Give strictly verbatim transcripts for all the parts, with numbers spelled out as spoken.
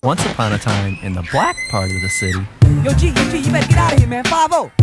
Once upon a time, in the black part of the city. Yo, G, yo, G, you better get out of here, man. five oh.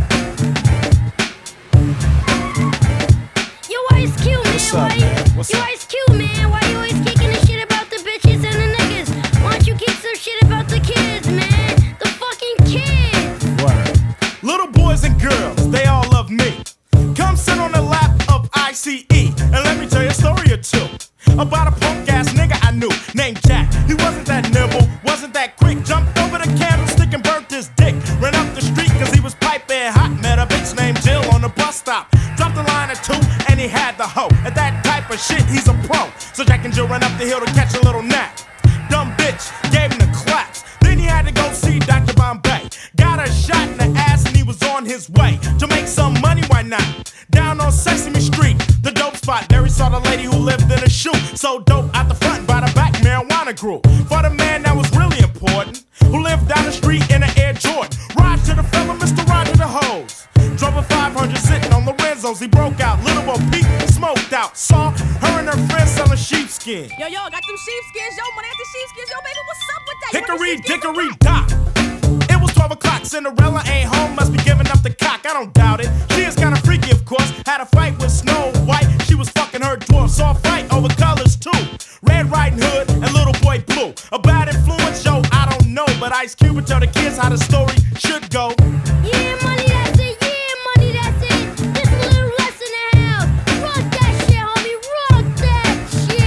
Yo, Ice Cube, man. What's why up, you, man? What's yo, up? Ice Cube, man. Why you always kicking the shit about the bitches and the niggas? Why don't you kick some shit about the kids, man? The fucking kids. Word. Little boys and girls, they all love me. Come sit on the lap of I C E and let me tell you a story or two about a punk ass nigga I knew named Jack. He wasn't that nimble, wasn't that quick. Jumped over the candlestick and burnt his dick. Ran up the street cause he was piping hot. Met a bitch named Jill on the bus stop. Dropped a line or two and he had the hoe. At that type of shit, he's a pro. So Jack and Jill ran up the hill to catch a little nap. Dumb bitch gave him the claps. Then he had to go see Doctor Bombay. Got a shot in the ass and he was on his way to make some money, why not? Down on Sesame Street, the dope spot. There he saw the lady who lived in a shoe. So dope out the front, by the back, marijuana grew. For the man that was really important, who lived down the street in an Air Jordan. Ride to the fella, Mister Roger the Hose. Drove a five hundred sitting on Lorenzo's. He broke out, little Bo Peep smoked out. Saw her and her friends selling sheepskin. Yo, yo, got them sheepskins. Yo, money after sheepskins. Yo, baby, what's up with that? You want Hickory them sheepskins dickory or what? dock. It was twelve o'clock. Cinderella ain't home, must be giving up the cock. I don't doubt it. She is kinda freaky, of course. Had a fight with Snow White. She was fucking her dwarf. Saw a fight over colors too. Red Riding Hood and Little Boy Blue. A bad influence, yo, I don't know. But Ice Cube would tell the kids how the story should go. Yeah, money, that's it. Yeah, money, that's it. Just a little less in the house. Rock that shit, homie. Rock that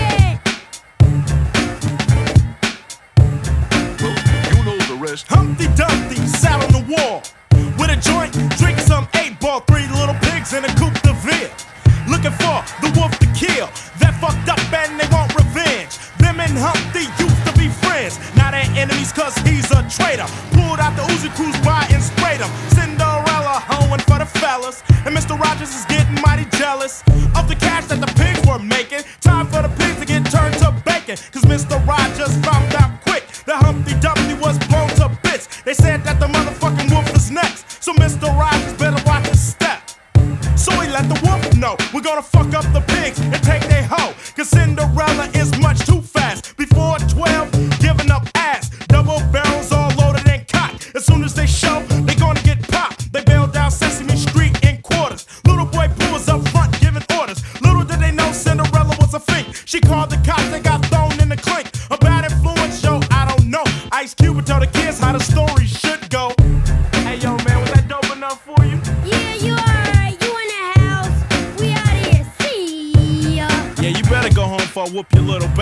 shit. You know the rest. Humpty Dumpty sat on the wall with a joint, drinking some eight ball. Three little pigs in a coupe de ville, looking for the wolf to kill. That fucked up and they want revenge. Them and Humpty used to be friends. Now they're enemies cause he's a traitor. Pulled out the Uzi Cruise by and sprayed him. Cinderella hoeing for the fellas, and Mister Rogers is getting mighty jealous of the cash that the pigs were making. Time for the pigs to get turned to bacon, cause Mister Rogers found out quick that Humpty Dumpty was blown to bits. They said that the motherfucking wolf is next, so Mister Rogers better watch his step. So he let the wolf know, we're gonna fuck up the pigs and take their hoe, cause Cinderella is much too fast. Before twelve, giving up ass. Double barrels all loaded and cocked. As soon as they show, they gonna get popped. They bailed down Sesame Street in quarters. Little Boy Blue was up front giving orders. Little did they know Cinderella was a fink. She called the cops, they got thrown in the clink. A bad influence, yo, I don't know. Ice Cube would tell the kids how the story should go. Hey yo man, was that dope enough for you? Yeah, you alright. You in the house. We out here. See ya. Yeah, you better go home before I whoop your little baby.